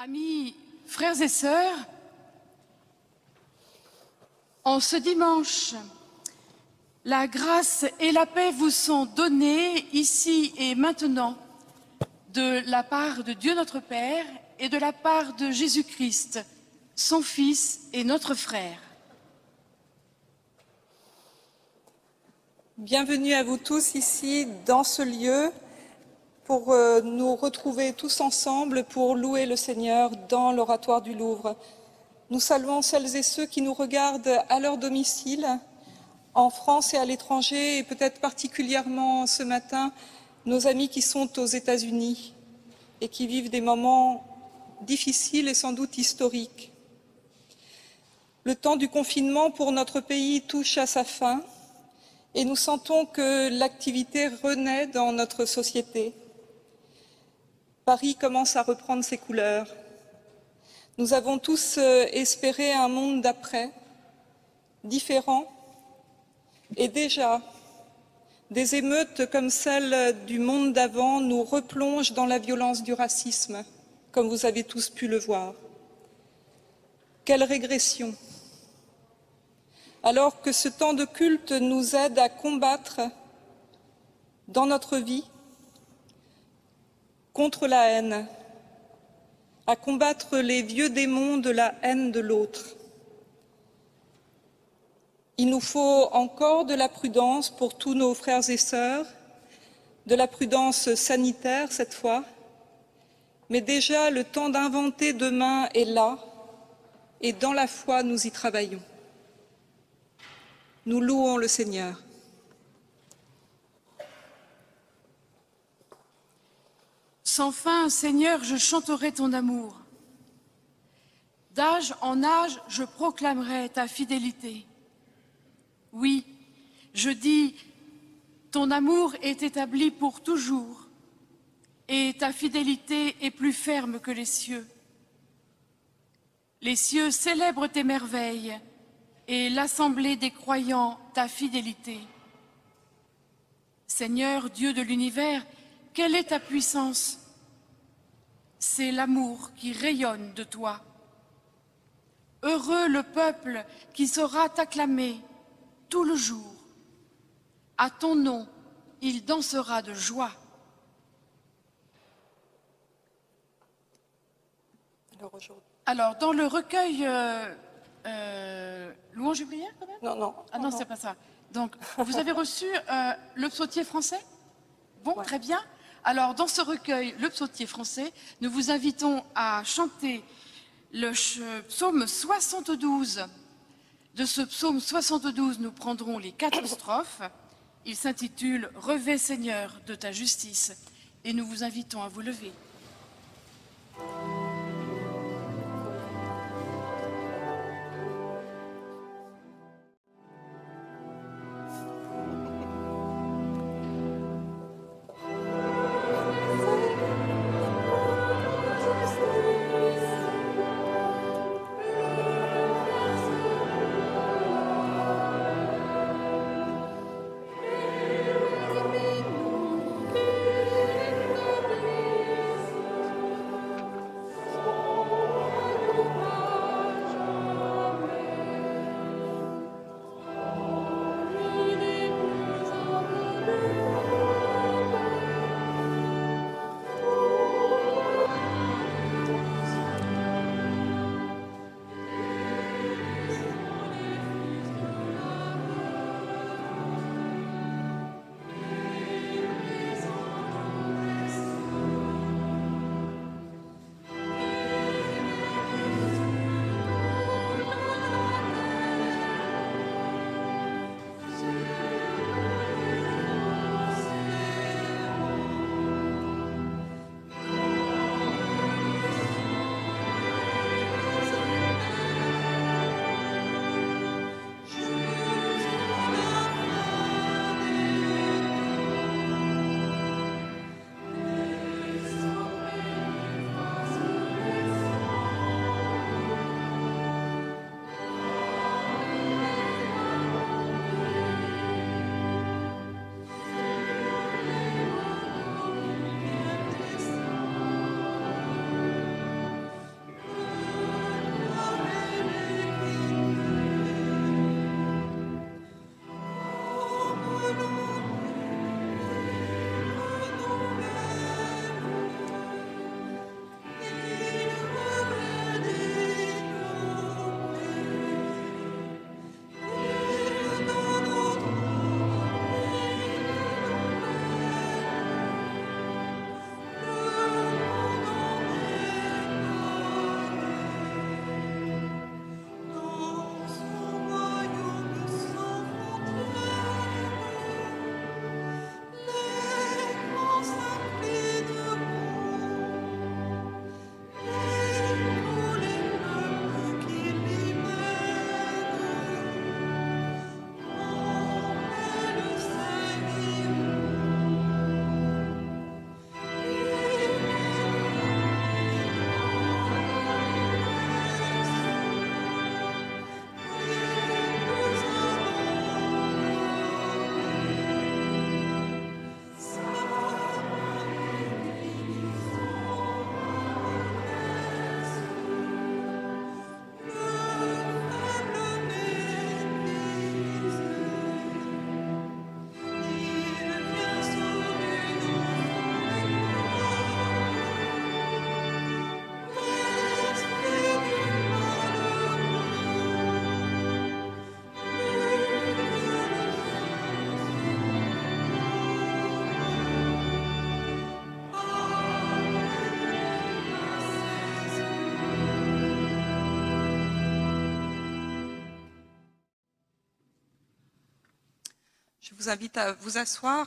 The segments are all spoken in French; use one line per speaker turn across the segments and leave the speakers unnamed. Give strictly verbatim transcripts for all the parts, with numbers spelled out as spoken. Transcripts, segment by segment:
Amis, frères et sœurs, en ce dimanche, la grâce et la paix vous sont données ici et maintenant de la part de Dieu notre Père et de la part de Jésus-Christ, son Fils et notre frère.
Bienvenue à vous tous ici dans ce lieu pour euh, nous retrouver tous ensemble pour louer le Seigneur dans l'oratoire du Louvre. Nous saluons celles et ceux qui nous regardent à leur domicile, en France et à l'étranger, et peut-être particulièrement ce matin, nos amis qui sont aux États-Unis et qui vivent des moments difficiles et sans doute historiques. Le temps du confinement pour notre pays touche à sa fin et nous sentons que l'activité renaît dans notre société. Paris commence à reprendre ses couleurs. Nous avons tous espéré un monde d'après, différent, et déjà, des émeutes comme celle du monde d'avant nous replongent dans la violence du racisme, comme vous avez tous pu le voir. Quelle régression! Alors que ce temps de culte nous aide à combattre dans notre vie contre la haine, à combattre les vieux démons de la haine de l'autre. Il nous faut encore de la prudence pour tous nos frères et sœurs, de la prudence sanitaire cette fois, mais déjà le temps d'inventer demain est là, et dans la foi nous y travaillons. Nous louons le Seigneur.
Sans fin, Seigneur, je chanterai ton amour. D'âge en âge, je proclamerai ta fidélité. Oui, je dis, ton amour est établi pour toujours, et ta fidélité est plus ferme que les cieux. Les cieux célèbrent tes merveilles, et l'assemblée des croyants ta fidélité. Seigneur, Dieu de l'univers, quelle est ta puissance? C'est l'amour qui rayonne de toi. Heureux le peuple qui saura t'acclamer tout le jour. À ton nom, il dansera de joie.
Alors, aujourd'hui...
Alors dans le recueil euh, euh, Louange et prière quand même?
Non, non.
Ah non, non. C'est pas ça. Donc, vous avez reçu euh, le psautier français? Bon, ouais. Très bien. Alors, dans ce recueil, le psautier français, nous vous invitons à chanter le psaume soixante-douze. De ce psaume soixante-douze, nous prendrons les quatre strophes. Il s'intitule « Revêt Seigneur de ta justice » et nous vous invitons à vous lever.
Je vous invite à vous asseoir.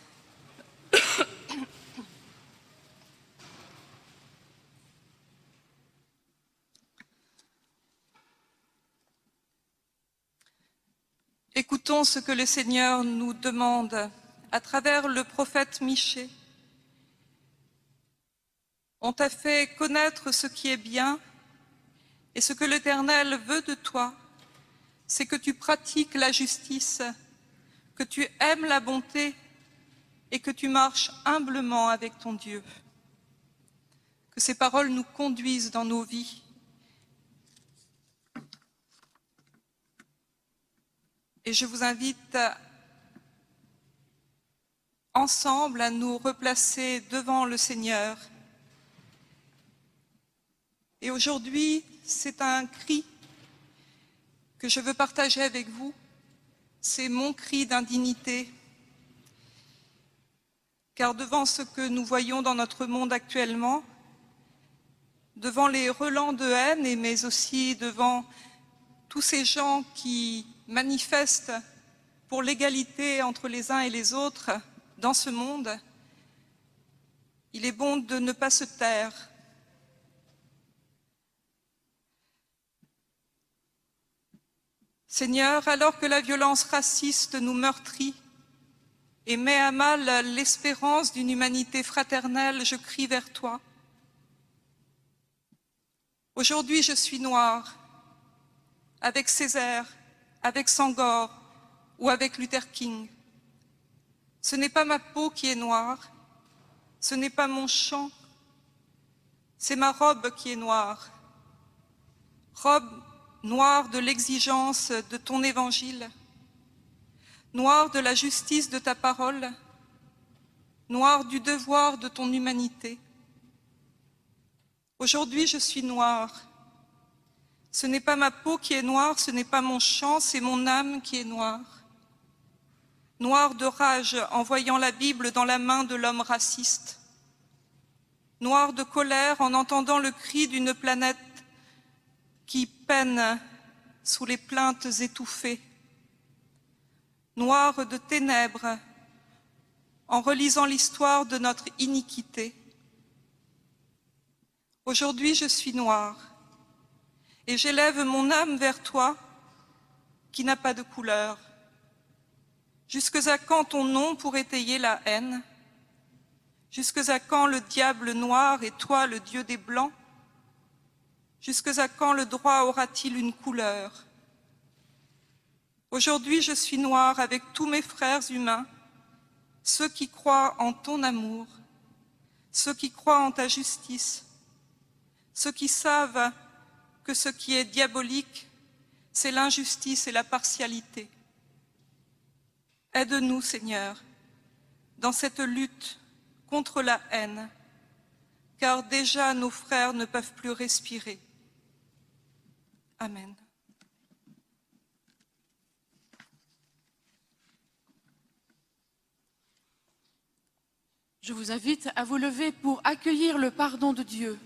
Écoutons ce que le Seigneur nous demande à travers le prophète Michée. On t'a fait connaître ce qui est bien et ce que l'Éternel veut de toi, c'est que tu pratiques la justice, que tu aimes la bonté et que tu marches humblement avec ton Dieu. Que ces paroles nous conduisent dans nos vies. Et je vous invite à, ensemble à nous replacer devant le Seigneur. Et aujourd'hui, c'est un cri que je veux partager avec vous. C'est mon cri d'indignité. Car devant ce que nous voyons dans notre monde actuellement, devant les relents de haine, et mais aussi devant tous ces gens qui manifestent pour l'égalité entre les uns et les autres dans ce monde, il est bon de ne pas se taire. Seigneur, alors que la violence raciste nous meurtrit et met à mal l'espérance d'une humanité fraternelle, je crie vers toi. Aujourd'hui, je suis noire, avec Césaire, avec Senghor ou avec Luther King. Ce n'est pas ma peau qui est noire, ce n'est pas mon chant, c'est ma robe qui est noire. Robe noire de l'exigence de ton évangile, noire de la justice de ta parole, noire du devoir de ton humanité. Aujourd'hui, je suis noire. Ce n'est pas ma peau qui est noire, ce n'est pas mon chant, c'est mon âme qui est noire. Noire de rage en voyant la Bible dans la main de l'homme raciste. Noire de colère en entendant le cri d'une planète qui peine sous les plaintes étouffées. Noire de ténèbres en relisant l'histoire de notre iniquité. Aujourd'hui, je suis noire et j'élève mon âme vers toi qui n'a pas de couleur. Jusque à quand ton nom pour étayer la haine? Jusque à quand le diable noir et toi le Dieu des blancs? Jusque à quand le droit aura-t-il une couleur? Aujourd'hui, je suis noire avec tous mes frères humains, ceux qui croient en ton amour, ceux qui croient en ta justice, ceux qui savent que ce qui est diabolique, c'est l'injustice et la partialité. Aide-nous, Seigneur, dans cette lutte contre la haine, car déjà nos frères ne peuvent plus respirer. Amen.
Je vous invite à vous lever pour accueillir le pardon de Dieu.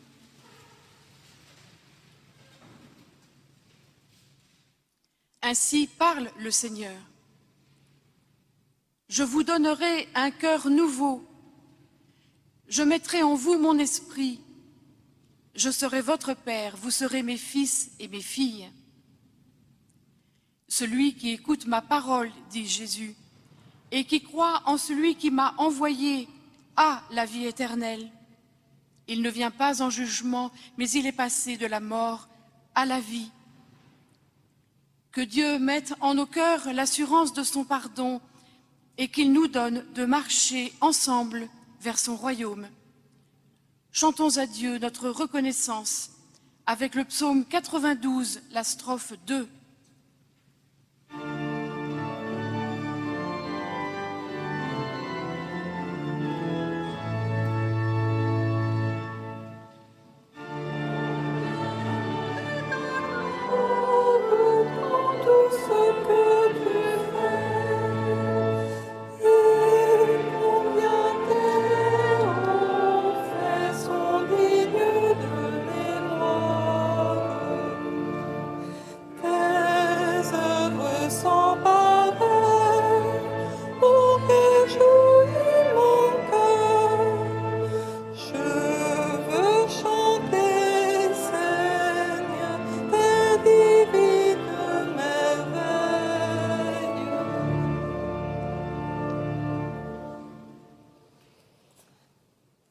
Ainsi parle le Seigneur. Je vous donnerai un cœur nouveau. Je mettrai en vous mon esprit. Je serai votre Père, vous serez mes fils et mes filles. Celui qui écoute ma parole, dit Jésus, et qui croit en celui qui m'a envoyé a la vie éternelle. Il ne vient pas en jugement, mais il est passé de la mort à la vie. Que Dieu mette en nos cœurs l'assurance de son pardon et qu'il nous donne de marcher ensemble vers son royaume. Chantons à Dieu notre reconnaissance avec le psaume quatre-vingt-douze, la strophe deux.
Que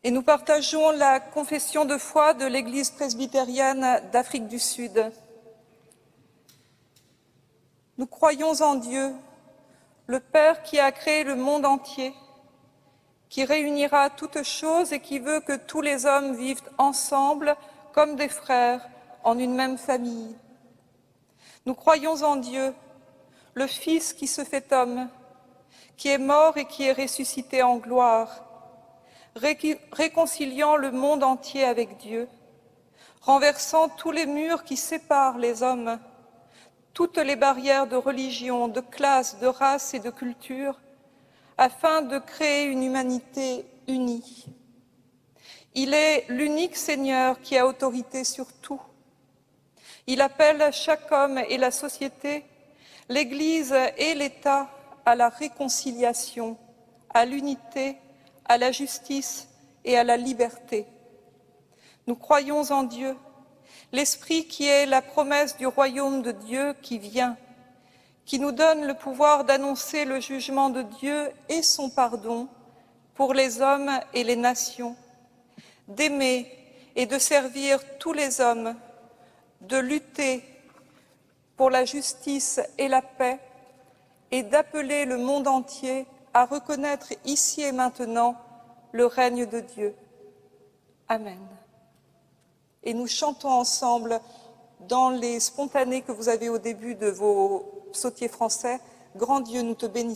Et nous partageons la confession de foi de l'Église presbytérienne d'Afrique du Sud. Nous croyons en Dieu, le Père qui a créé le monde entier, qui réunira toutes choses et qui veut que tous les hommes vivent ensemble comme des frères en une même famille. Nous croyons en Dieu, le Fils qui se fait homme, qui est mort et qui est ressuscité en gloire, ré- réconciliant le monde entier avec Dieu, renversant tous les murs qui séparent les hommes, toutes les barrières de religion, de classe, de race et de culture, afin de créer une humanité unie. Il est l'unique Seigneur qui a autorité sur tout. Il appelle chaque homme et la société, l'Église et l'État à la réconciliation, à l'unité, à la justice et à la liberté. Nous croyons en Dieu, l'Esprit qui est la promesse du royaume de Dieu qui vient, qui nous donne le pouvoir d'annoncer le jugement de Dieu et son pardon pour les hommes et les nations, d'aimer et de servir tous les hommes, de lutter pour la justice et la paix et d'appeler le monde entier à reconnaître ici et maintenant le règne de Dieu. Amen. Et nous chantons ensemble dans les spontanés que vous avez au début de vos psautiers français, « Grand Dieu, nous te bénissons ».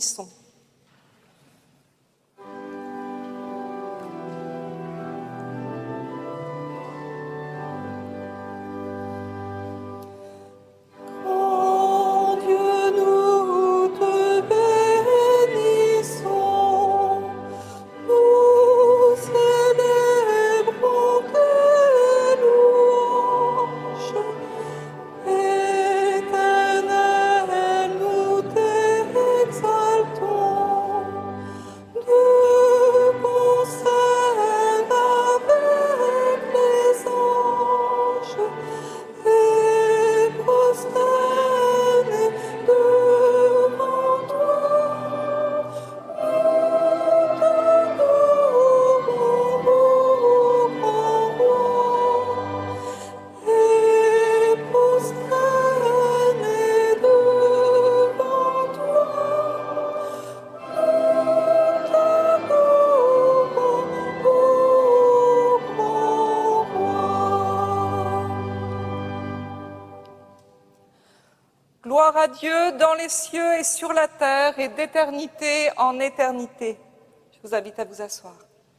Gloire à Dieu dans les cieux et sur la terre et d'éternité en éternité. Je vous invite à vous asseoir.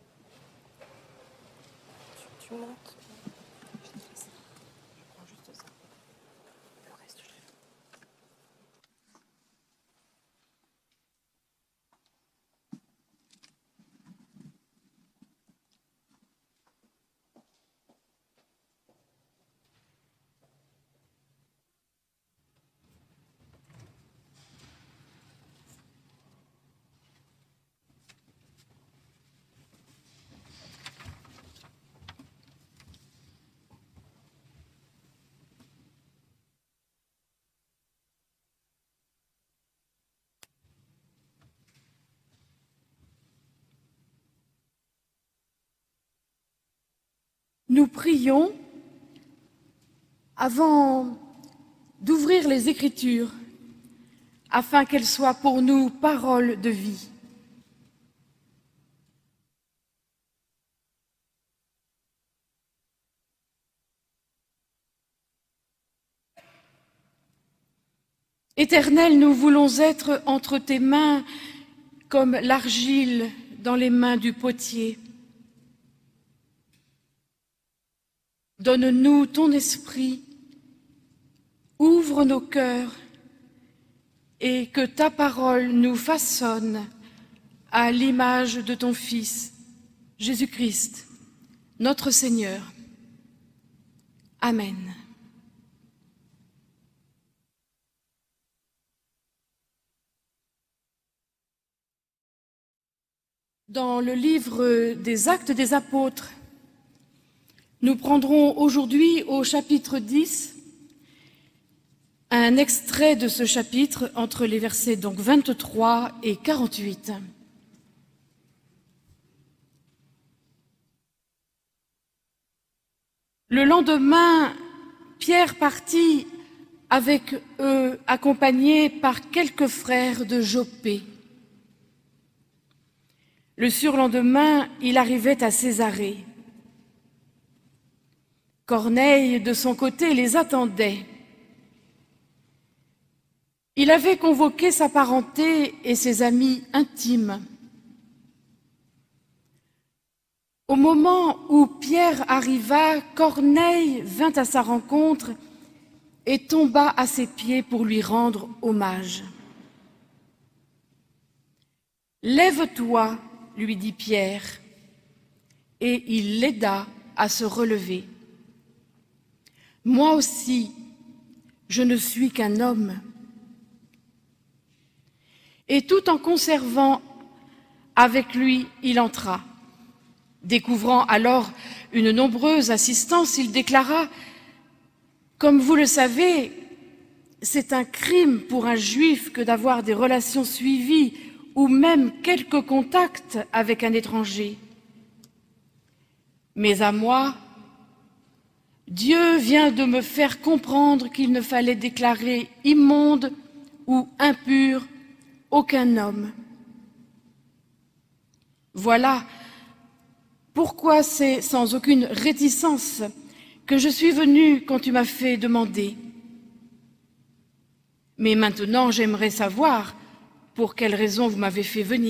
Tu, tu montes. Je prends juste ça. Le reste, je le fais.
Nous prions avant d'ouvrir les Écritures afin qu'elles soient pour nous paroles de vie. Éternel, nous voulons être entre tes mains comme l'argile dans les mains du potier. Donne-nous ton esprit, ouvre nos cœurs et que ta parole nous façonne à l'image de ton Fils, Jésus-Christ, notre Seigneur. Amen. Dans le livre des Actes des Apôtres, nous prendrons aujourd'hui au chapitre dix un extrait de ce chapitre entre les versets donc vingt-trois et quarante-huit. Le lendemain, Pierre partit avec eux, accompagné par quelques frères de Joppé. Le surlendemain, il arrivait à Césarée. Corneille, de son côté, les attendait. Il avait convoqué sa parenté et ses amis intimes. Au moment où Pierre arriva, Corneille vint à sa rencontre et tomba à ses pieds pour lui rendre hommage. « Lève-toi » lui dit Pierre, et il l'aida à se relever. « Moi aussi, je ne suis qu'un homme. » Et tout en conservant avec lui, il entra. Découvrant alors une nombreuse assistance, il déclara « Comme vous le savez, c'est un crime pour un juif que d'avoir des relations suivies ou même quelques contacts avec un étranger. Mais à moi, Dieu vient de me faire comprendre qu'il ne fallait déclarer immonde ou impur aucun homme. Voilà pourquoi c'est sans aucune réticence que je suis venue quand tu m'as fait demander. Mais maintenant, j'aimerais savoir pour quelle raison vous m'avez fait venir. »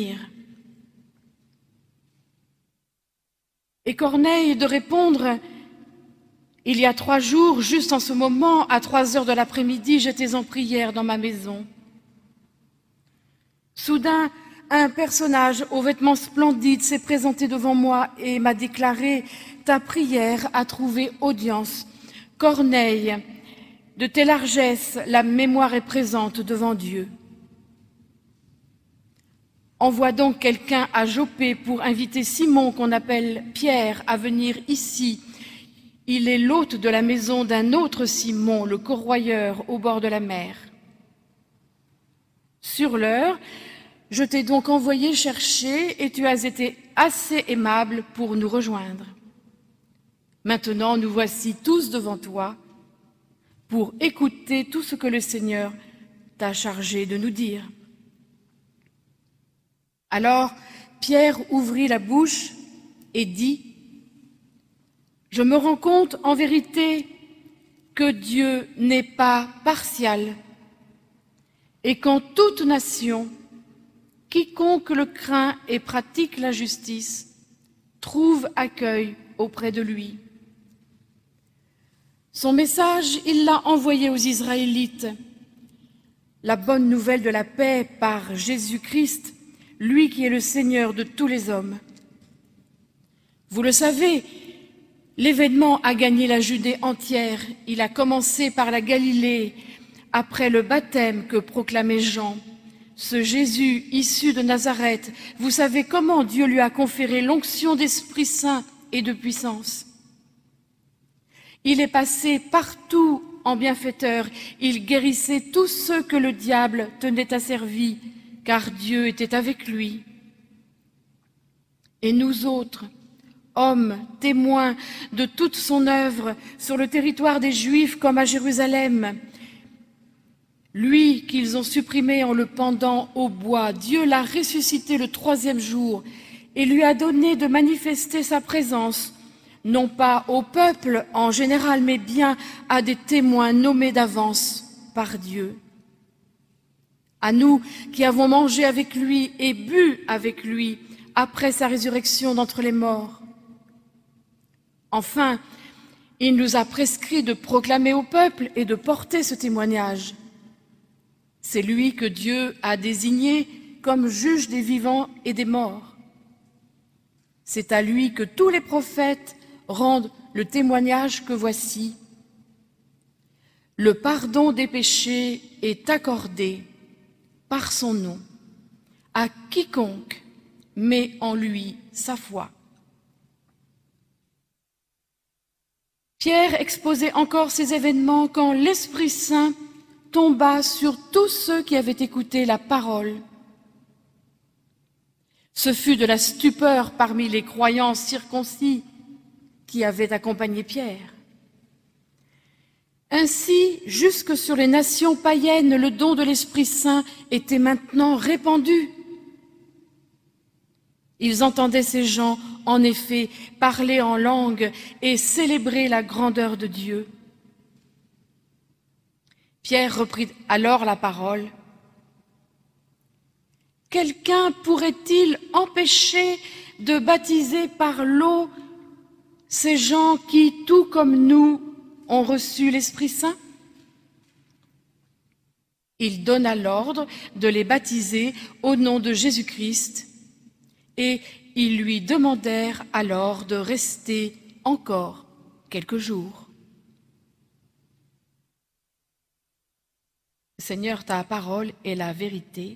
Et Corneille de répondre « Il y a trois jours, juste en ce moment, à trois heures de l'après-midi, j'étais en prière dans ma maison. Soudain, un personnage aux vêtements splendides s'est présenté devant moi et m'a déclaré « Ta prière a trouvé audience. Corneille, de tes largesses, la mémoire est présente devant Dieu. Envoie donc quelqu'un à Joppé pour inviter Simon, qu'on appelle Pierre, à venir ici. Il est l'hôte de la maison d'un autre Simon, le corroyeur, au bord de la mer. » Sur l'heure, je t'ai donc envoyé chercher et tu as été assez aimable pour nous rejoindre. Maintenant, nous voici tous devant toi pour écouter tout ce que le Seigneur t'a chargé de nous dire. Alors, Pierre ouvrit la bouche et dit « Je me rends compte en vérité que Dieu n'est pas partial et qu'en toute nation, quiconque le craint et pratique la justice trouve accueil auprès de lui. Son message, il l'a envoyé aux Israélites, la bonne nouvelle de la paix par Jésus-Christ, lui qui est le Seigneur de tous les hommes. Vous le savez, l'événement a gagné la Judée entière. Il a commencé par la Galilée, après le baptême que proclamait Jean. Ce Jésus, issu de Nazareth, vous savez comment Dieu lui a conféré l'onction d'Esprit Saint et de puissance. Il est passé partout en bienfaiteur. Il guérissait tous ceux que le diable tenait asservis, car Dieu était avec lui. Et nous autres, hommes, témoins de toute son œuvre sur le territoire des Juifs comme à Jérusalem, lui qu'ils ont supprimé en le pendant au bois, Dieu l'a ressuscité le troisième jour et lui a donné de manifester sa présence, non pas au peuple en général, mais bien à des témoins nommés d'avance par Dieu. À nous qui avons mangé avec lui et bu avec lui après sa résurrection d'entre les morts. Enfin, il nous a prescrit de proclamer au peuple et de porter ce témoignage. C'est lui que Dieu a désigné comme juge des vivants et des morts. C'est à lui que tous les prophètes rendent le témoignage que voici. Le pardon des péchés est accordé par son nom à quiconque met en lui sa foi. Pierre exposait encore ces événements quand l'Esprit Saint tomba sur tous ceux qui avaient écouté la parole. Ce fut de la stupeur parmi les croyants circoncis qui avaient accompagné Pierre. Ainsi, jusque sur les nations païennes, le don de l'Esprit Saint était maintenant répandu. Ils entendaient ces gens, en effet, parler en langue et célébrer la grandeur de Dieu. Pierre reprit alors la parole. « Quelqu'un pourrait-il empêcher de baptiser par l'eau ces gens qui, tout comme nous, ont reçu l'Esprit Saint ?» Il donna l'ordre de les baptiser au nom de Jésus-Christ et ils lui demandèrent alors de rester encore quelques jours. Seigneur, ta parole est la vérité.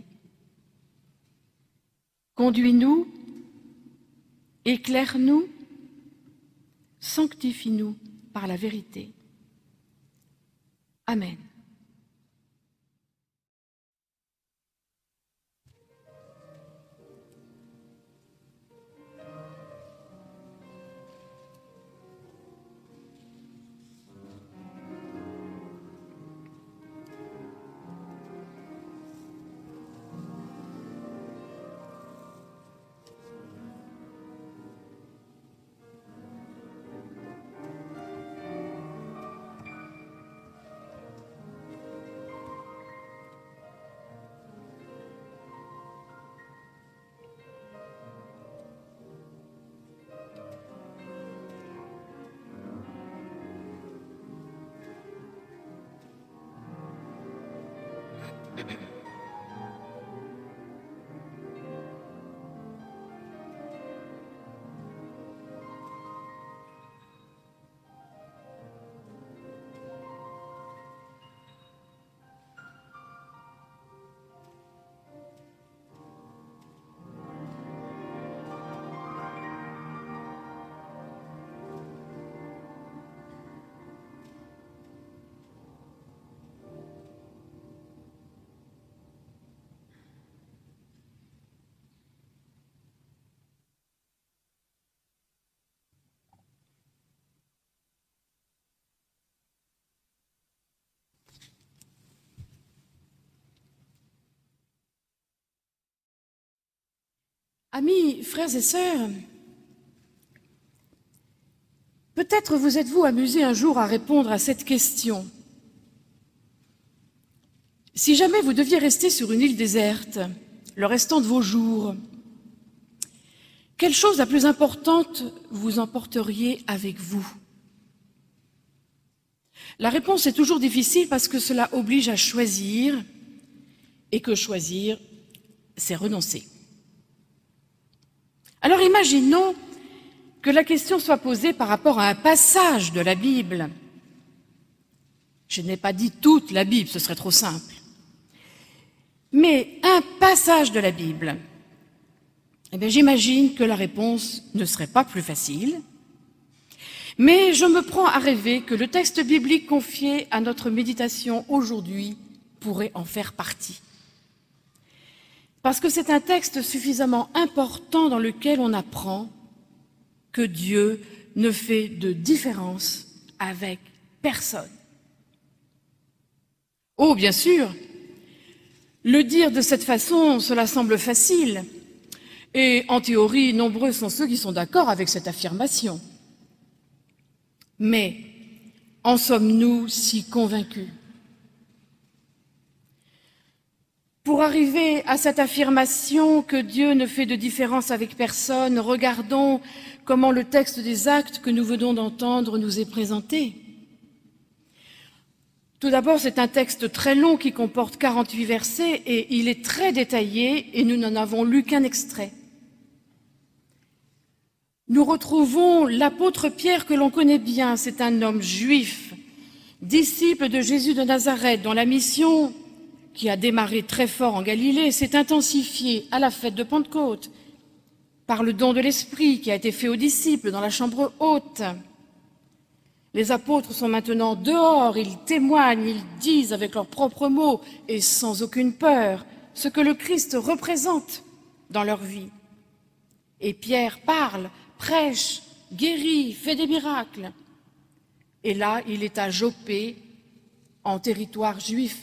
Conduis-nous, éclaire-nous, sanctifie-nous par la vérité. Amen. Amis, frères et sœurs, peut-être vous êtes-vous amusés un jour à répondre à cette question. Si jamais vous deviez rester sur une île déserte, le restant de vos jours, quelle chose la plus importante vous emporteriez avec vous? La réponse est toujours difficile parce que cela oblige à choisir, et que choisir, c'est renoncer. Alors imaginons que la question soit posée par rapport à un passage de la Bible. Je n'ai pas dit toute la Bible, ce serait trop simple. Mais un passage de la Bible, eh bien, j'imagine que la réponse ne serait pas plus facile. Mais je me prends à rêver que le texte biblique confié à notre méditation aujourd'hui pourrait en faire partie. Parce que c'est un texte suffisamment important dans lequel on apprend que Dieu ne fait de différence avec personne. Oh, bien sûr, le dire de cette façon, cela semble facile, et en théorie, nombreux sont ceux qui sont d'accord avec cette affirmation. Mais en sommes-nous si convaincus? Pour arriver à cette affirmation que Dieu ne fait de différence avec personne, regardons comment le texte des Actes que nous venons d'entendre nous est présenté. Tout d'abord, c'est un texte très long qui comporte quarante-huit versets et il est très détaillé et nous n'en avons lu qu'un extrait. Nous retrouvons l'apôtre Pierre que l'on connaît bien, c'est un homme juif, disciple de Jésus de Nazareth, dont la mission, qui a démarré très fort en Galilée, s'est intensifiée à la fête de Pentecôte, par le don de l'Esprit qui a été fait aux disciples dans la chambre haute. Les apôtres sont maintenant dehors, ils témoignent, ils disent avec leurs propres mots et sans aucune peur ce que le Christ représente dans leur vie. Et Pierre parle, prêche, guérit, fait des miracles. Et là, il est à Joppé en territoire juif.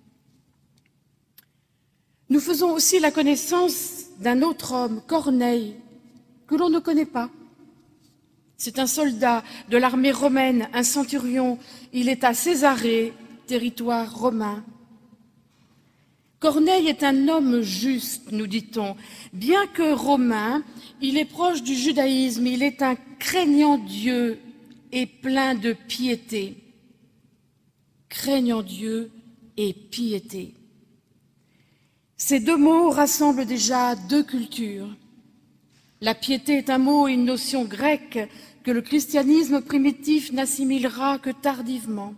Nous faisons aussi la connaissance d'un autre homme, Corneille, que l'on ne connaît pas. C'est un soldat de l'armée romaine, un centurion. Il est à Césarée, territoire romain. Corneille est un homme juste, nous dit-on. Bien que romain, il est proche du judaïsme. Il est un craignant Dieu et plein de piété. Craignant Dieu et piété. Ces deux mots rassemblent déjà deux cultures. La piété est un mot et une notion grecque que le christianisme primitif n'assimilera que tardivement.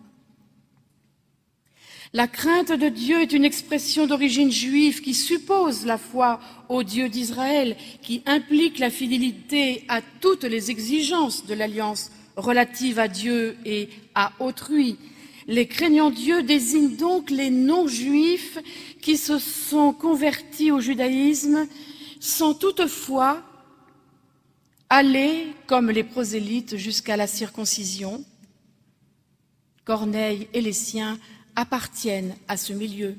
La crainte de Dieu est une expression d'origine juive qui suppose la foi au Dieu d'Israël, qui implique la fidélité à toutes les exigences de l'alliance relative à Dieu et à autrui. Les craignants Dieu désignent donc les non-juifs qui se sont convertis au judaïsme sans toutefois aller, comme les prosélytes, jusqu'à la circoncision. Corneille et les siens appartiennent à ce milieu.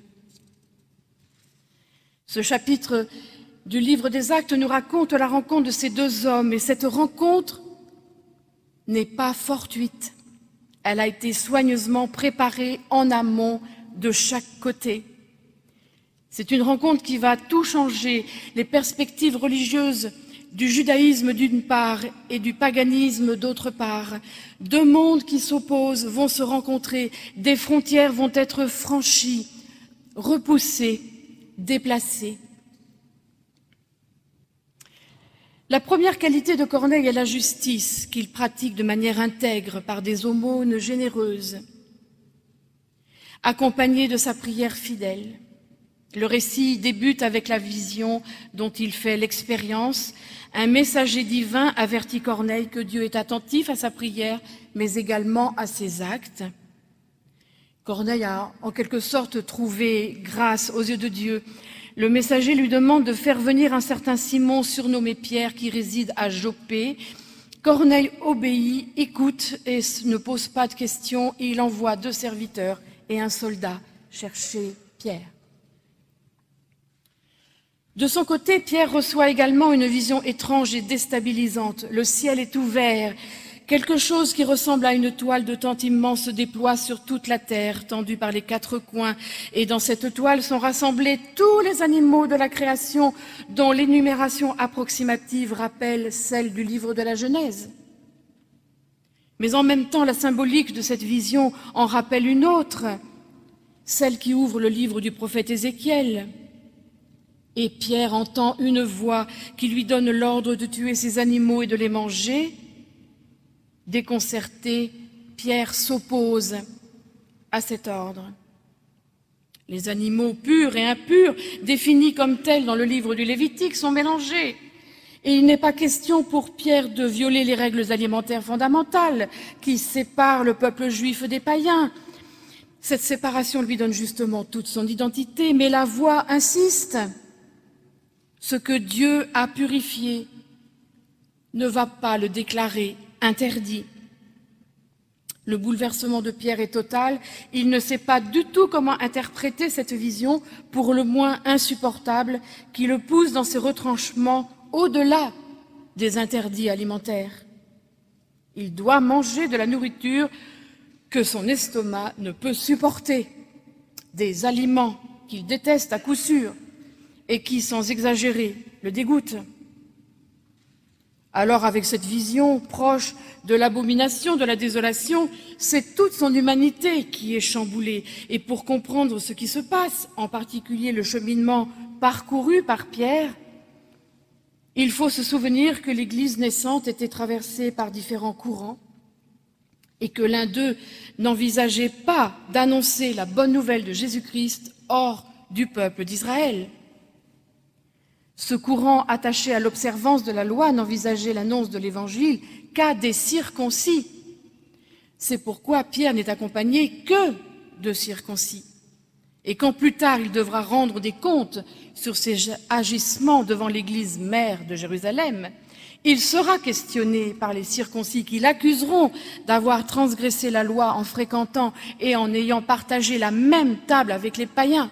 Ce chapitre du livre des Actes nous raconte la rencontre de ces deux hommes, et cette rencontre n'est pas fortuite. Elle a été soigneusement préparée en amont de chaque côté. C'est une rencontre qui va tout changer, les perspectives religieuses du judaïsme d'une part et du paganisme d'autre part. Deux mondes qui s'opposent vont se rencontrer, des frontières vont être franchies, repoussées, déplacées. La première qualité de Corneille est la justice, qu'il pratique de manière intègre par des aumônes généreuses, accompagnée de sa prière fidèle. Le récit débute avec la vision dont il fait l'expérience. Un messager divin avertit Corneille que Dieu est attentif à sa prière, mais également à ses actes. Corneille a en quelque sorte trouvé grâce aux yeux de Dieu. Le messager lui demande de faire venir un certain Simon, surnommé Pierre, qui réside à Joppé. Corneille obéit, écoute et ne pose pas de questions. Et il envoie deux serviteurs et un soldat chercher Pierre. De son côté, Pierre reçoit également une vision étrange et déstabilisante. Le ciel est ouvert. Quelque chose qui ressemble à une toile de tente immense se déploie sur toute la terre, tendue par les quatre coins. Et dans cette toile sont rassemblés tous les animaux de la création, dont l'énumération approximative rappelle celle du livre de la Genèse. Mais en même temps, la symbolique de cette vision en rappelle une autre, celle qui ouvre le livre du prophète Ézéchiel. Et Pierre entend une voix qui lui donne l'ordre de tuer ces animaux et de les manger. Déconcerté, Pierre s'oppose à cet ordre. Les animaux purs et impurs, définis comme tels dans le livre du Lévitique, sont mélangés. Et il n'est pas question pour Pierre de violer les règles alimentaires fondamentales qui séparent le peuple juif des païens. Cette séparation lui donne justement toute son identité, mais la voix insiste. Ce que Dieu a purifié ne va pas le déclarer interdit. Le bouleversement de Pierre est total. Il ne sait pas du tout comment interpréter cette vision, pour le moins insupportable, qui le pousse dans ses retranchements au-delà des interdits alimentaires. Il doit manger de la nourriture que son estomac ne peut supporter, des aliments qu'il déteste à coup sûr, et qui, sans exagérer, le dégoûte. Alors, avec cette vision proche de l'abomination, de la désolation, c'est toute son humanité qui est chamboulée. Et pour comprendre ce qui se passe, en particulier le cheminement parcouru par Pierre, il faut se souvenir que l'Église naissante était traversée par différents courants et que l'un d'eux n'envisageait pas d'annoncer la bonne nouvelle de Jésus-Christ hors du peuple d'Israël. Ce courant attaché à l'observance de la loi n'envisageait l'annonce de l'Évangile qu'à des circoncis. C'est pourquoi Pierre n'est accompagné que de circoncis. Et quand plus tard il devra rendre des comptes sur ses agissements devant l'Église mère de Jérusalem, il sera questionné par les circoncis qui l'accuseront d'avoir transgressé la loi en fréquentant et en ayant partagé la même table avec les païens.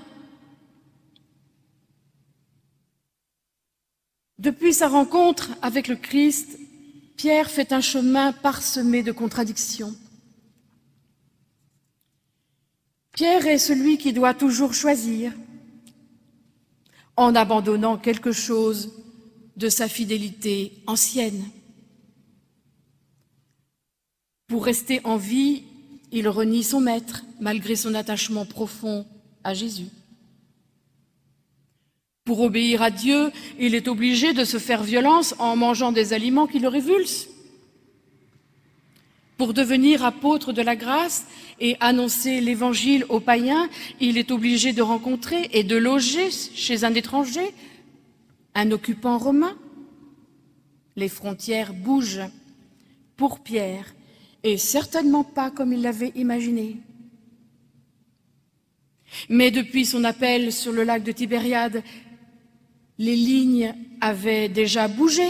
Depuis sa rencontre avec le Christ, Pierre fait un chemin parsemé de contradictions. Pierre est celui qui doit toujours choisir, en abandonnant quelque chose de sa fidélité ancienne. Pour rester en vie, il renie son maître, malgré son attachement profond à Jésus. Pour obéir à Dieu, il est obligé de se faire violence en mangeant des aliments qui le révulsent. Pour devenir apôtre de la grâce et annoncer l'Évangile aux païens, il est obligé de rencontrer et de loger chez un étranger, un occupant romain. Les frontières bougent pour Pierre, et certainement pas comme il l'avait imaginé. Mais depuis son appel sur le lac de Tibériade, les lignes avaient déjà bougé.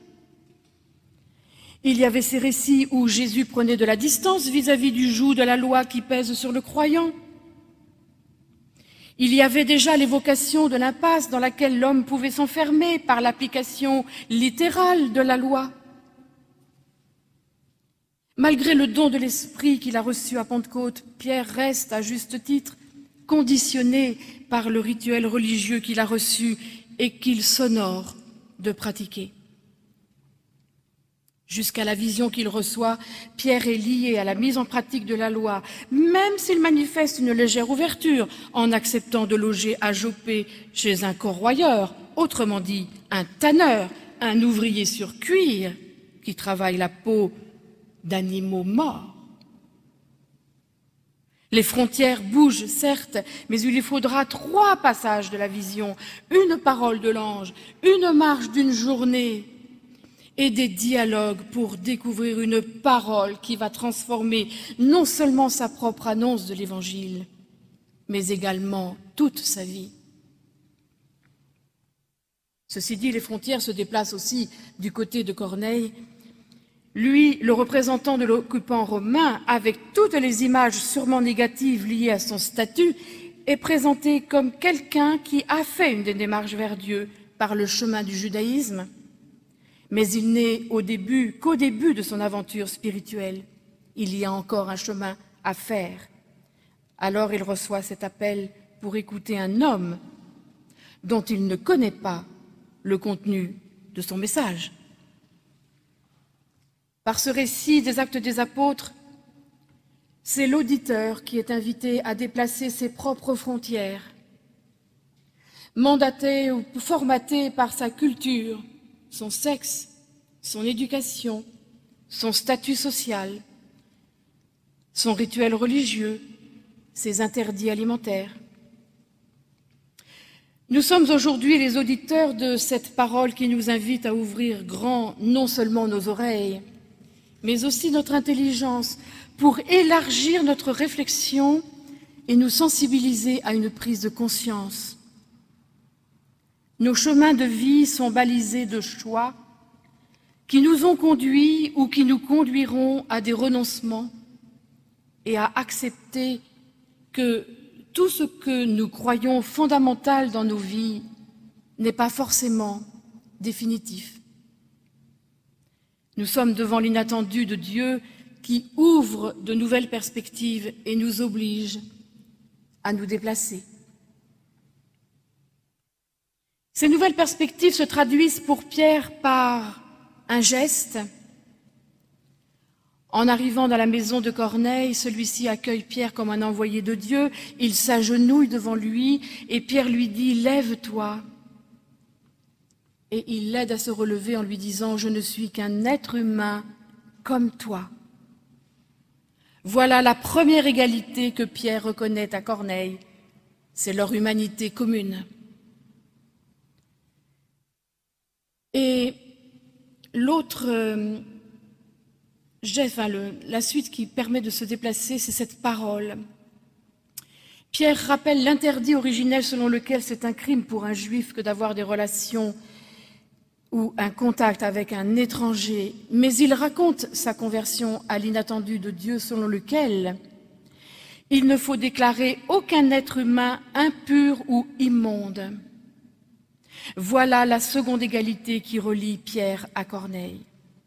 Il y avait ces récits où Jésus prenait de la distance vis-à-vis du joug de la loi qui pèse sur le croyant. Il y avait déjà l'évocation de l'impasse dans laquelle l'homme pouvait s'enfermer par l'application littérale de la loi. Malgré le don de l'Esprit qu'il a reçu à Pentecôte, Pierre reste, à juste titre, conditionné par le rituel religieux qu'il a reçu et qu'il s'honore de pratiquer. Jusqu'à la vision qu'il reçoit, Pierre est lié à la mise en pratique de la loi, même s'il manifeste une légère ouverture en acceptant de loger à Joppé chez un corroyeur, autrement dit un tanneur, un ouvrier sur cuir qui travaille la peau d'animaux morts. Les frontières bougent, certes, mais il lui faudra trois passages de la vision, une parole de l'ange, une marche d'une journée et des dialogues pour découvrir une parole qui va transformer non seulement sa propre annonce de l'Évangile, mais également toute sa vie. Ceci dit, les frontières se déplacent aussi du côté de Corneille. Lui, le représentant de l'occupant romain, avec toutes les images sûrement négatives liées à son statut, est présenté comme quelqu'un qui a fait une démarche vers Dieu par le chemin du judaïsme, mais il n'est au début qu'au début de son aventure spirituelle. Il y a encore un chemin à faire. Alors il reçoit cet appel pour écouter un homme dont il ne connaît pas le contenu de son message. Par ce récit des Actes des Apôtres, c'est l'auditeur qui est invité à déplacer ses propres frontières, mandaté ou formaté par sa culture, son sexe, son éducation, son statut social, son rituel religieux, ses interdits alimentaires. Nous sommes aujourd'hui les auditeurs de cette parole qui nous invite à ouvrir grand non seulement nos oreilles, mais aussi notre intelligence pour élargir notre réflexion et nous sensibiliser à une prise de conscience. Nos chemins de vie sont balisés de choix qui nous ont conduits ou qui nous conduiront à des renoncements et à accepter que tout ce que nous croyons fondamental dans nos vies n'est pas forcément définitif. Nous sommes devant l'inattendu de Dieu qui ouvre de nouvelles perspectives et nous oblige à nous déplacer. Ces nouvelles perspectives se traduisent pour Pierre par un geste. En arrivant dans la maison de Corneille, celui-ci accueille Pierre comme un envoyé de Dieu. Il s'agenouille devant lui et Pierre lui dit « Lève-toi ». Et il l'aide à se relever en lui disant « Je ne suis qu'un être humain comme toi ». Voilà la première égalité que Pierre reconnaît à Corneille, c'est leur humanité commune. Et l'autre euh, geste, enfin, le, la suite qui permet de se déplacer, c'est cette parole. Pierre rappelle l'interdit originel selon lequel c'est un crime pour un juif que d'avoir des relations ou un contact avec un étranger, mais il raconte sa conversion à l'inattendu de Dieu selon lequel il ne faut déclarer aucun être humain impur ou immonde. Voilà la seconde égalité qui relie Pierre à Corneille.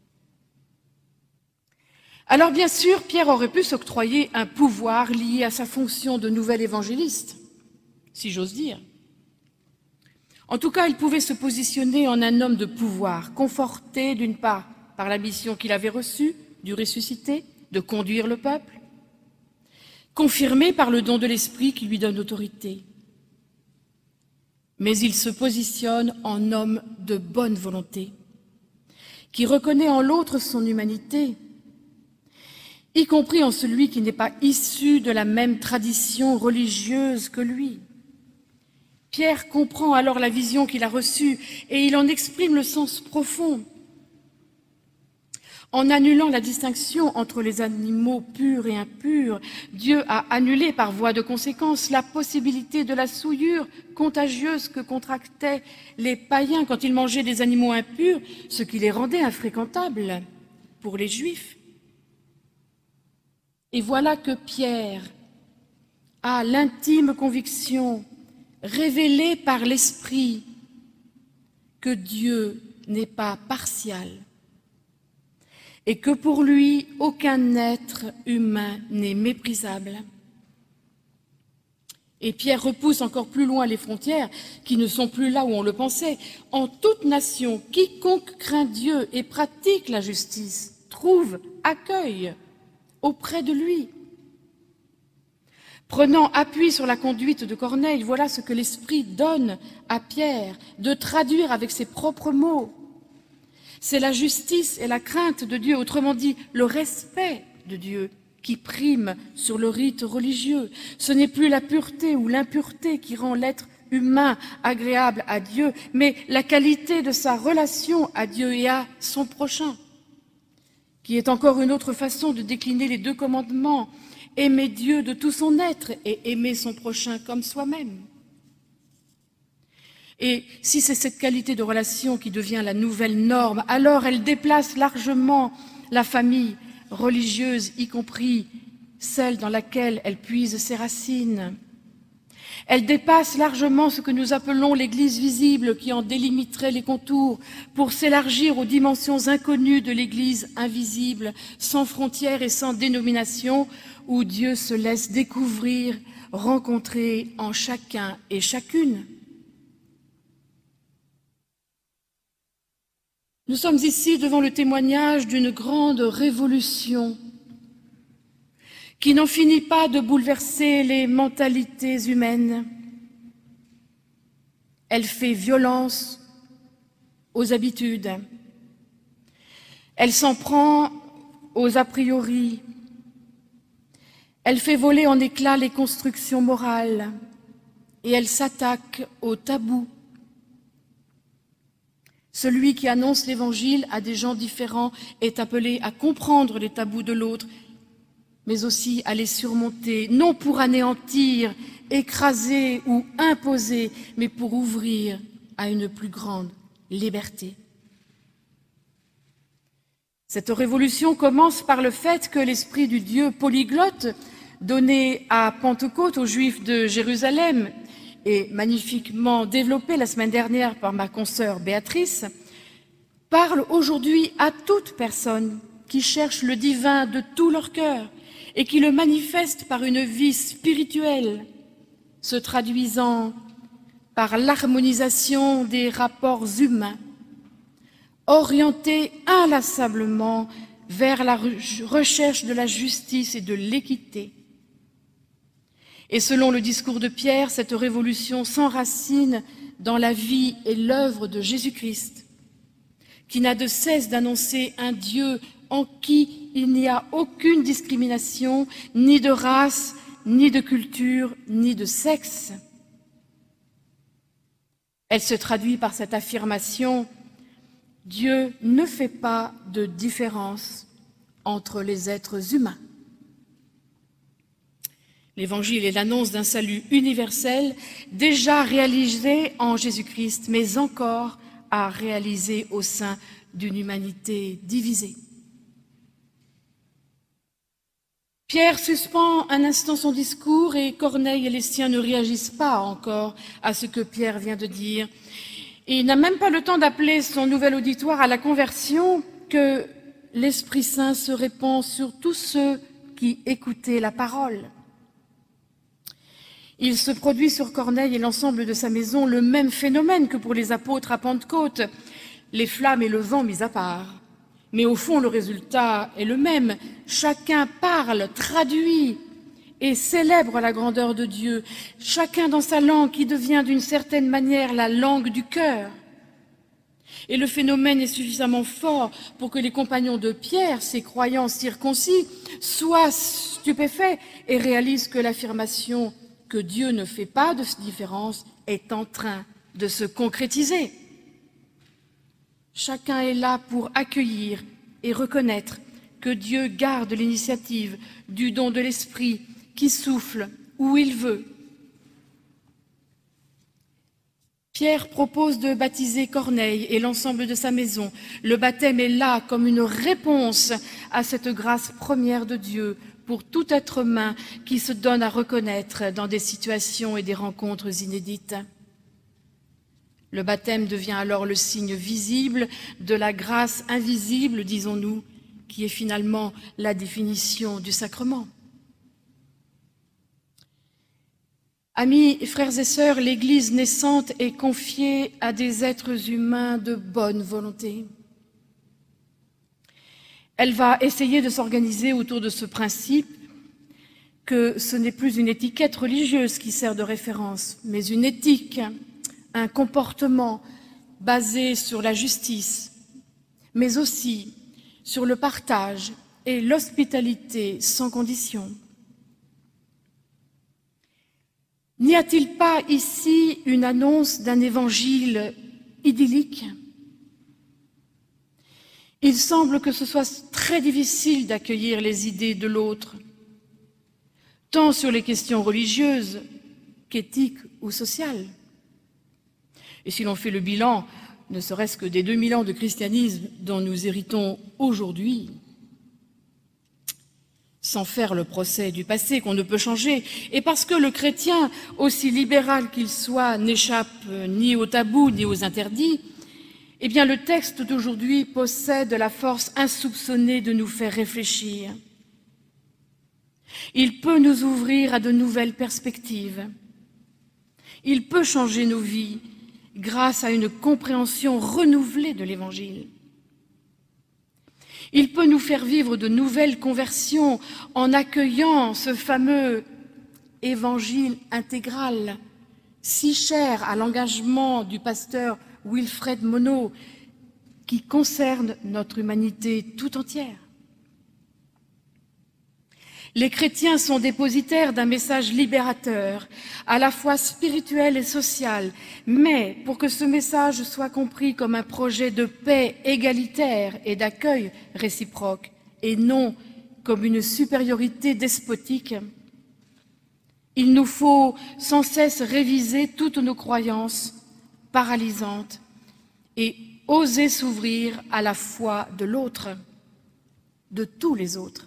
Alors bien sûr, Pierre aurait pu s'octroyer un pouvoir lié à sa fonction de nouvel évangéliste, si j'ose dire. En tout cas, il pouvait se positionner en un homme de pouvoir, conforté d'une part par la mission qu'il avait reçue du ressuscité, de conduire le peuple, confirmé par le don de l'Esprit qui lui donne autorité. Mais il se positionne en homme de bonne volonté, qui reconnaît en l'autre son humanité, y compris en celui qui n'est pas issu de la même tradition religieuse que lui. Pierre comprend alors la vision qu'il a reçue et il en exprime le sens profond. En annulant la distinction entre les animaux purs et impurs, Dieu a annulé par voie de conséquence la possibilité de la souillure contagieuse que contractaient les païens quand ils mangeaient des animaux impurs, ce qui les rendait infréquentables pour les Juifs. Et voilà que Pierre a l'intime conviction, révélée par l'Esprit, que Dieu n'est pas partial et que pour lui, aucun être humain n'est méprisable. Et Pierre repousse encore plus loin les frontières qui ne sont plus là où on le pensait. En toute nation, quiconque craint Dieu et pratique la justice trouve accueil auprès de lui. Prenant appui sur la conduite de Corneille, voilà ce que l'Esprit donne à Pierre de traduire avec ses propres mots. C'est la justice et la crainte de Dieu, autrement dit le respect de Dieu, qui prime sur le rite religieux. Ce n'est plus la pureté ou l'impureté qui rend l'être humain agréable à Dieu, mais la qualité de sa relation à Dieu et à son prochain, qui est encore une autre façon de décliner les deux commandements, aimer Dieu de tout son être et aimer son prochain comme soi-même. Et si c'est cette qualité de relation qui devient la nouvelle norme, alors elle déplace largement la famille religieuse, y compris celle dans laquelle elle puise ses racines. Elle dépasse largement ce que nous appelons l'Église visible, qui en délimiterait les contours, pour s'élargir aux dimensions inconnues de l'Église invisible, sans frontières et sans dénomination, où Dieu se laisse découvrir, rencontrer en chacun et chacune. Nous sommes ici devant le témoignage d'une grande révolution qui n'en finit pas de bouleverser les mentalités humaines. Elle fait violence aux habitudes. Elle s'en prend aux a priori. Elle fait voler en éclats les constructions morales et elle s'attaque aux tabous. Celui qui annonce l'Évangile à des gens différents est appelé à comprendre les tabous de l'autre, mais aussi à les surmonter, non pour anéantir, écraser ou imposer, mais pour ouvrir à une plus grande liberté. Cette révolution commence par le fait que l'esprit du Dieu polyglotte, donné à Pentecôte aux Juifs de Jérusalem, et magnifiquement développé la semaine dernière par ma consoeur Béatrice, parle aujourd'hui à toute personne qui cherche le divin de tout leur cœur et qui le manifeste par une vie spirituelle, se traduisant par l'harmonisation des rapports humains, orientés inlassablement vers la recherche de la justice et de l'équité. Et selon le discours de Pierre, cette révolution s'enracine dans la vie et l'œuvre de Jésus-Christ, qui n'a de cesse d'annoncer un Dieu en qui il n'y a aucune discrimination, ni de race, ni de culture, ni de sexe. Elle se traduit par cette affirmation: Dieu ne fait pas de différence entre les êtres humains. L'Évangile est l'annonce d'un salut universel, déjà réalisé en Jésus-Christ, mais encore à réaliser au sein d'une humanité divisée. Pierre suspend un instant son discours et Corneille et les siens ne réagissent pas encore à ce que Pierre vient de dire. Et il n'a même pas le temps d'appeler son nouvel auditoire à la conversion que l'Esprit Saint se répand sur tous ceux qui écoutaient la parole. Il se produit sur Corneille et l'ensemble de sa maison le même phénomène que pour les apôtres à Pentecôte, les flammes et le vent mis à part. Mais au fond, le résultat est le même. Chacun parle, traduit et célèbre la grandeur de Dieu, chacun dans sa langue qui devient d'une certaine manière la langue du cœur. Et le phénomène est suffisamment fort pour que les compagnons de Pierre, ces croyants circoncis, soient stupéfaits et réalisent que l'affirmation que Dieu ne fait pas de différence est en train de se concrétiser. Chacun est là pour accueillir et reconnaître que Dieu garde l'initiative du don de l'Esprit qui souffle où il veut. Pierre propose de baptiser Corneille et l'ensemble de sa maison. Le baptême est là comme une réponse à cette grâce première de Dieu pour tout être humain qui se donne à reconnaître dans des situations et des rencontres inédites. Le baptême devient alors le signe visible de la grâce invisible, disons-nous, qui est finalement la définition du sacrement. Amis, frères et sœurs, l'Église naissante est confiée à des êtres humains de bonne volonté. Elle va essayer de s'organiser autour de ce principe que ce n'est plus une étiquette religieuse qui sert de référence, mais une éthique, un comportement basé sur la justice, mais aussi sur le partage et l'hospitalité sans condition. N'y a-t-il pas ici une annonce d'un évangile idyllique? Il semble que ce soit très difficile d'accueillir les idées de l'autre, tant sur les questions religieuses qu'éthiques ou sociales. Et si l'on fait le bilan, ne serait-ce que des deux mille ans de christianisme dont nous héritons aujourd'hui, sans faire le procès du passé qu'on ne peut changer, et parce que le chrétien, aussi libéral qu'il soit, n'échappe ni aux tabous ni aux interdits, eh bien le texte d'aujourd'hui possède la force insoupçonnée de nous faire réfléchir. Il peut nous ouvrir à de nouvelles perspectives. Il peut changer nos vies grâce à une compréhension renouvelée de l'Évangile. Il peut nous faire vivre de nouvelles conversions en accueillant ce fameux évangile intégral, si cher à l'engagement du pasteur Wilfred Monod, qui concerne notre humanité tout entière. Les chrétiens sont dépositaires d'un message libérateur, à la fois spirituel et social, mais pour que ce message soit compris comme un projet de paix égalitaire et d'accueil réciproque, et non comme une supériorité despotique, il nous faut sans cesse réviser toutes nos croyances paralysantes et oser s'ouvrir à la foi de l'autre, de tous les autres.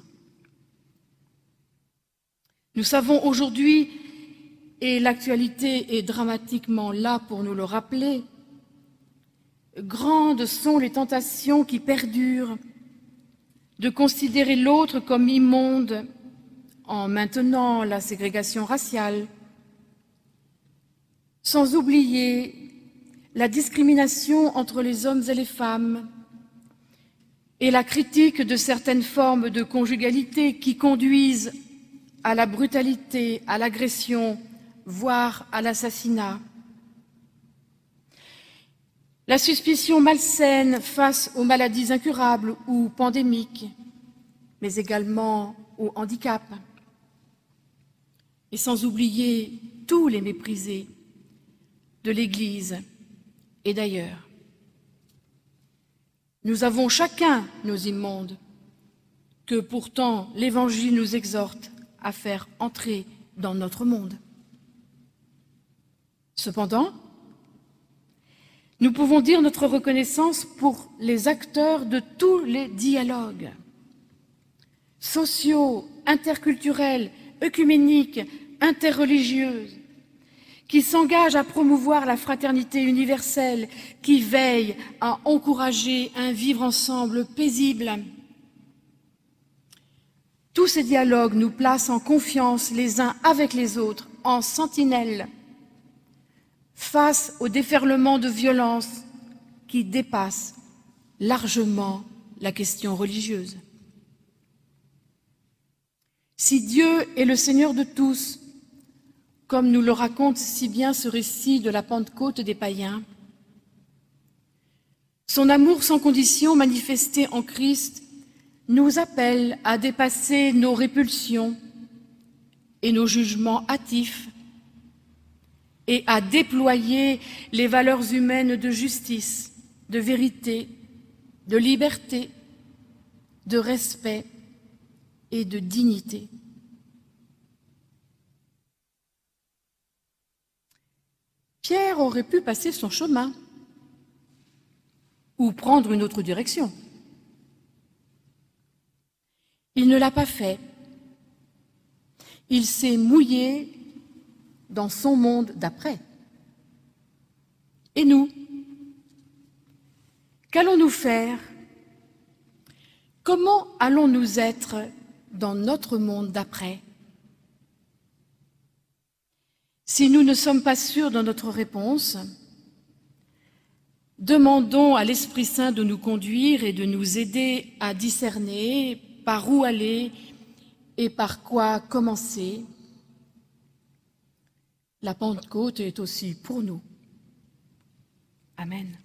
Nous savons aujourd'hui, et l'actualité est dramatiquement là pour nous le rappeler, grandes sont les tentations qui perdurent de considérer l'autre comme immonde en maintenant la ségrégation raciale, sans oublier la discrimination entre les hommes et les femmes et la critique de certaines formes de conjugalité qui conduisent à la brutalité, à l'agression, voire à l'assassinat. La suspicion malsaine face aux maladies incurables ou pandémiques, mais également au handicap. Et sans oublier tous les méprisés de l'Église et d'ailleurs. Nous avons chacun nos immondes, que pourtant l'Évangile nous exhorte à faire entrer dans notre monde. Cependant, nous pouvons dire notre reconnaissance pour les acteurs de tous les dialogues sociaux, interculturels, œcuméniques, interreligieux, qui s'engagent à promouvoir la fraternité universelle, qui veillent à encourager un vivre ensemble paisible. Tous ces dialogues nous placent en confiance les uns avec les autres, en sentinelles, face au déferlement de violence qui dépasse largement la question religieuse. Si Dieu est le Seigneur de tous, comme nous le raconte si bien ce récit de la Pentecôte des païens, son amour sans condition manifesté en Christ nous appelle à dépasser nos répulsions et nos jugements hâtifs et à déployer les valeurs humaines de justice, de vérité, de liberté, de respect et de dignité. Pierre aurait pu passer son chemin ou prendre une autre direction. Il ne l'a pas fait. Il s'est mouillé dans son monde d'après. Et nous, qu'allons-nous faire? Comment allons-nous être dans notre monde d'après? Si nous ne sommes pas sûrs de notre réponse, demandons à l'Esprit Saint de nous conduire et de nous aider à discerner par où aller et par quoi commencer. La Pentecôte est aussi pour nous. Amen.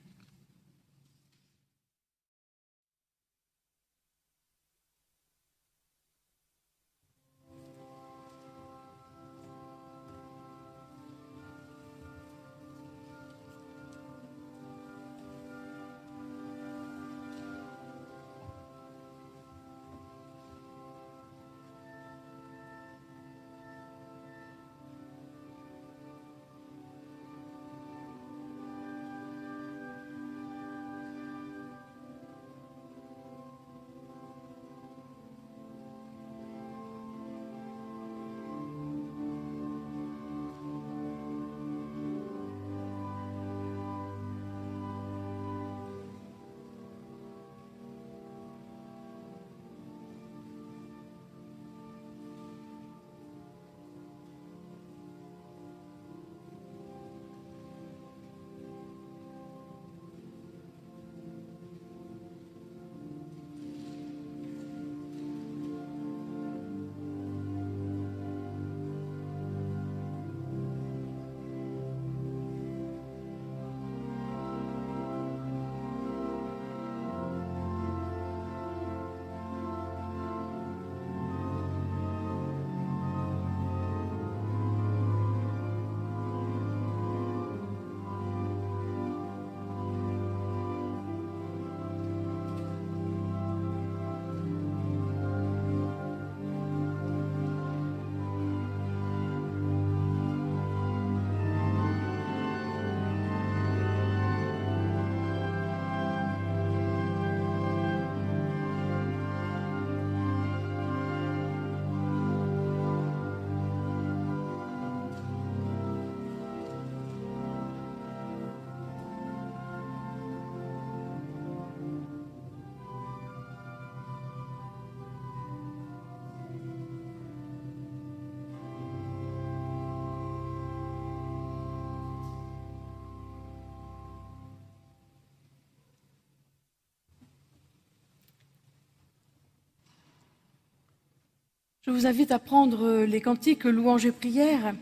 Je vous invite à prendre les cantiques louanges et prières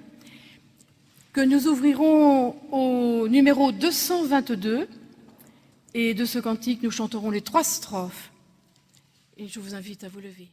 que nous ouvrirons au numéro deux cent vingt-deux. Et de ce cantique, nous chanterons les trois strophes. Et je vous invite à vous lever.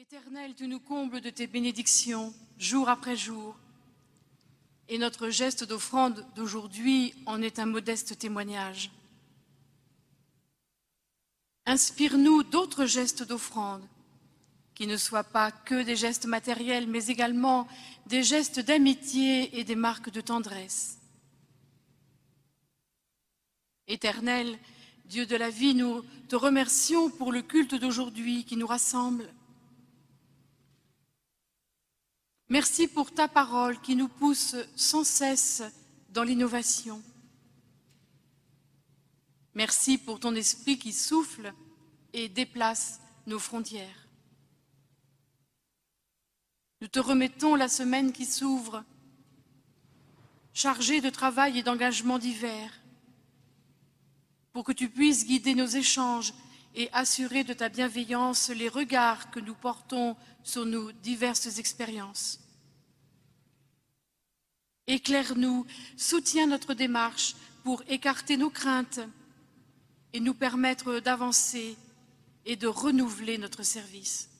Éternel, tu nous combles de tes bénédictions, jour après jour, et notre geste d'offrande d'aujourd'hui en est un modeste témoignage. Inspire-nous d'autres gestes d'offrande, qui ne soient pas que des gestes matériels, mais également des gestes d'amitié et des marques de tendresse. Éternel, Dieu de la vie, nous te remercions pour le culte d'aujourd'hui qui nous rassemble. Merci pour ta parole qui nous pousse sans cesse dans l'innovation. Merci pour ton esprit qui souffle et déplace nos frontières. Nous te remettons la semaine qui s'ouvre, chargée de travail et d'engagements divers, pour que tu puisses guider nos échanges et assurer de ta bienveillance les regards que nous portons sur nos diverses expériences. Éclaire-nous, soutiens notre démarche pour écarter nos craintes et nous permettre d'avancer et de renouveler notre service.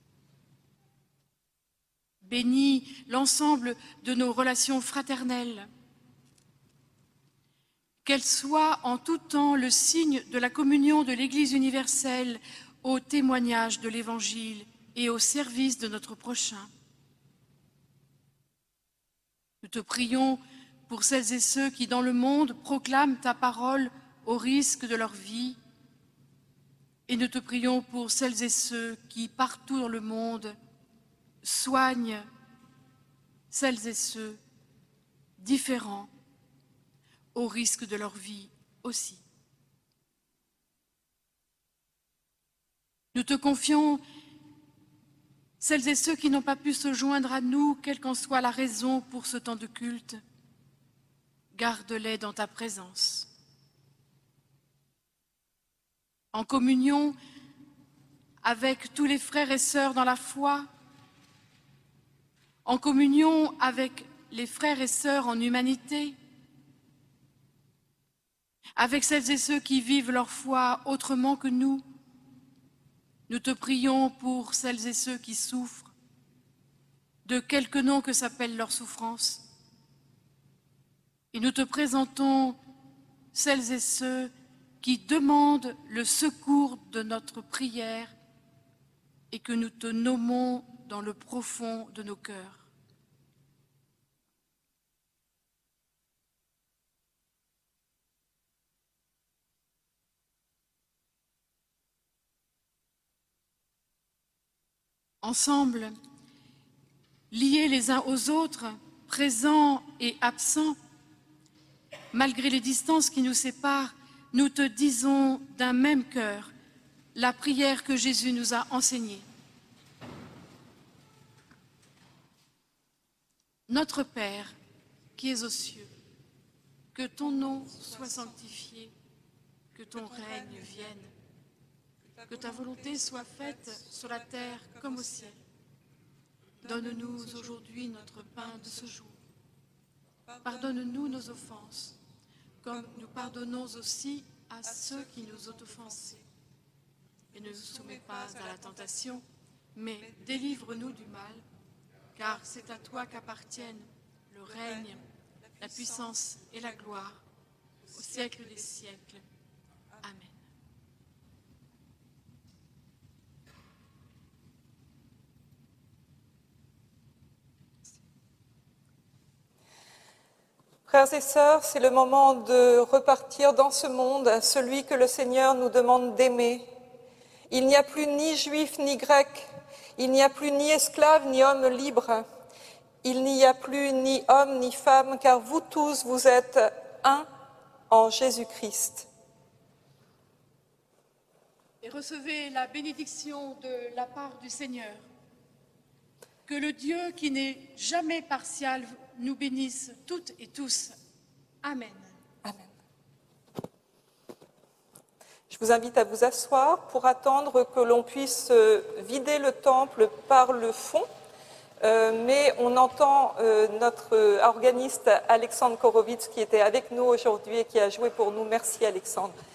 Bénis l'ensemble de nos relations fraternelles, qu'elles soient en tout temps le signe de la communion de l'Église universelle au témoignage de l'Évangile et au service de notre prochain. Nous te prions pour celles et ceux qui, dans le monde, proclament ta parole au risque de leur vie. Et nous te prions pour celles et ceux qui, partout dans le monde, soignent celles et ceux différents au risque de leur vie aussi. Nous te confions celles et ceux qui n'ont pas pu se joindre à nous, quelle qu'en soit la raison pour ce temps de culte. Garde-les dans ta présence. En communion avec tous les frères et sœurs dans la foi, en communion avec les frères et sœurs en humanité, avec celles et ceux qui vivent leur foi autrement que nous, nous te prions pour celles et ceux qui souffrent, de quelque nom que s'appelle leur souffrance. Et nous te présentons celles et ceux qui demandent le secours de notre prière et que nous te nommons dans le profond de nos cœurs. Ensemble, liés les uns aux autres, présents et absents, malgré les distances qui nous séparent, nous te disons d'un même cœur la prière que Jésus nous a enseignée. Notre Père, qui es aux cieux, que ton nom soit sanctifié, que ton règne vienne. Que ta volonté soit faite sur la terre comme au ciel. Donne-nous aujourd'hui notre pain de ce jour. Pardonne-nous nos offenses, comme nous pardonnons aussi à ceux qui nous ont offensés. Et ne nous soumets pas à la tentation, mais délivre-nous du mal, car c'est à toi qu'appartiennent le règne, la puissance et la gloire, au siècle des siècles. Amen.
Frères et sœurs, c'est le moment de repartir dans ce monde, celui que le Seigneur nous demande d'aimer. Il n'y a plus ni juif ni grec, il n'y a plus ni esclave ni homme libre, il n'y a plus ni homme ni femme, car vous tous, vous êtes un en Jésus-Christ.
Et recevez la bénédiction de la part du Seigneur. Que le Dieu qui n'est jamais partial nous bénisse toutes et tous. Amen.
Amen. Je vous invite à vous asseoir pour attendre que l'on puisse vider le temple par le fond. Euh, mais on entend euh, notre organiste Alexandre Korowitz qui était avec nous aujourd'hui et qui a joué pour nous. Merci Alexandre.